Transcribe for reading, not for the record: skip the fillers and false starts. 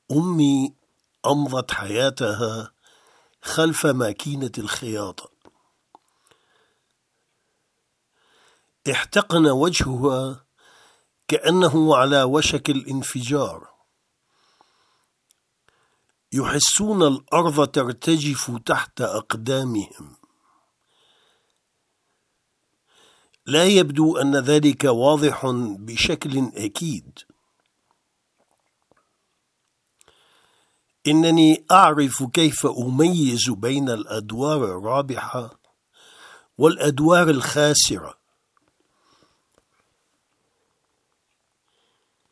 أمي أمضت حياتها خلف ماكينة الخياطة. احتقن وجهها كأنه على وشك الانفجار. يحسون الأرض ترتجف تحت أقدامهم. لا يبدو أن ذلك واضح بشكل أكيد. إنني أعرف كيف أميز بين الأدوار الرابحة والأدوار الخاسرة.